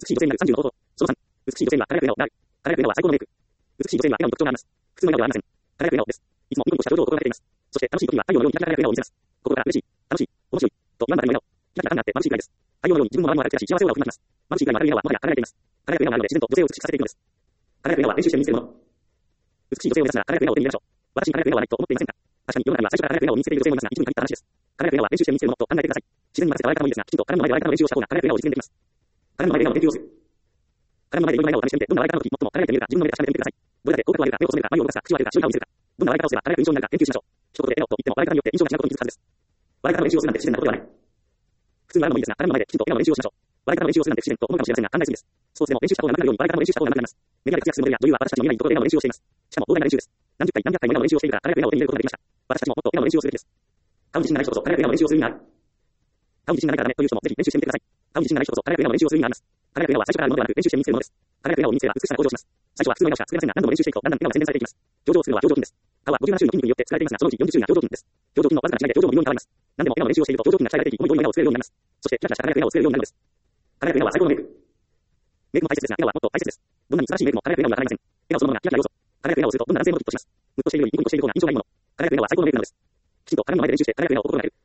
しい女性になる30の方法。その3、美しい女性には輝く笑顔がある。輝く笑顔は最高のメイク。美しい女性には笑顔の特徴があります。普通の笑顔ではありません。輝く笑顔です。いつもニコニコした表情を心がけています。そして楽しい時には太陽のようにキラキラ輝く笑顔を見せます。心から嬉しい、楽しい、面白い、と言わんばかりの笑顔。キラキラ感があって眩しいくらいです。太陽のように自分の周りも明るく照らし、幸せオーラを含ませます。眩しいくらいの明るい笑顔はもはや輝いています。輝く笑顔があるので自然と女性を美しくさせていくのです。輝く笑顔は練習して身につけるもの。美しい女性を目指すなら輝く笑顔を手に入れましょう。私に輝く笑顔はないと思っていませんか？確かに世の中には最初から輝く笑顔を身につけている女性もいますが、一部に限った話です。輝く笑顔は練習して身につけるものと考えてください。自然に混ぜた笑い方もいいですが、きちんと鏡の前で笑い方の練習をした方が輝く笑顔を実現できます。鏡の前で笑顔の研究をする。鏡の前でいろんな笑顔を試してみて、どんな笑い方の時最も輝いて見えるか自分の目で確かめてみてください。どれだけ口角を上げるか、目を細めるか、眉を動かすか、口を開けるか、白い顔を見せるか、どんな笑い方をすれば輝く印象になるか研究しましょう。一言で笑顔と言っても笑い方によって印象が違うことに気づくはずです。笑い方の練習をするなんて不自然なことではない。普通の笑いもいいですが、鏡の前できちんと笑顔の練習をしましょう。笑い方の練習をするなんて不自然と思うかもしれませんが、考えすぎです。スポーツでも練習した方が上手くなるように笑い方の練習した方が上手くなります。メディアで活躍するモデルや女優は私たちの見えないところで笑顔の練習をしています。しかも膨大な練習です。何十回何百回も笑顔の練習をしているから輝く笑顔を手に入れることができました。私たちももっと笑顔の練習をするべきです。顔自身がない人こそ輝く笑顔の練習をする意味がある。顔自身がないからダメという人もぜひ練習してみてください。顔自身がない人こそ輝く笑顔の練習をする意味があります。輝く笑顔は最初からあるものではなく練習して身につけるものです。輝く笑顔を身につければ美しさが向上します。最初は普通の笑顔しか作れませんが、何度も練習していくとだんだん笑顔が洗練されていきます。表情を作るのは表情筋です。顔は57種の筋肉によって作られていますが、そのうち40種類が表情筋です。表情筋のわずかな違いで表情も微妙に変わります。何でも笑顔の練習をしていると表情筋が鍛えられていき、良い笑顔を作れるようになります。そしてキラキラした輝く笑顔を作れるようになるのです。輝く笑顔は最高のメイク。メイクも大切ですが、笑顔はもっと大切です。どんなに素晴らしいメイクも輝く笑顔にはかないません。笑顔そのものがキラキラ要素。輝く笑顔をするとどんな男性もヒットします。ムッとしているよりニコニコしている方が印象がいいもの。輝く笑顔は最高のメイクなのです。きちんと鏡の前で練習して輝く笑顔を心がける。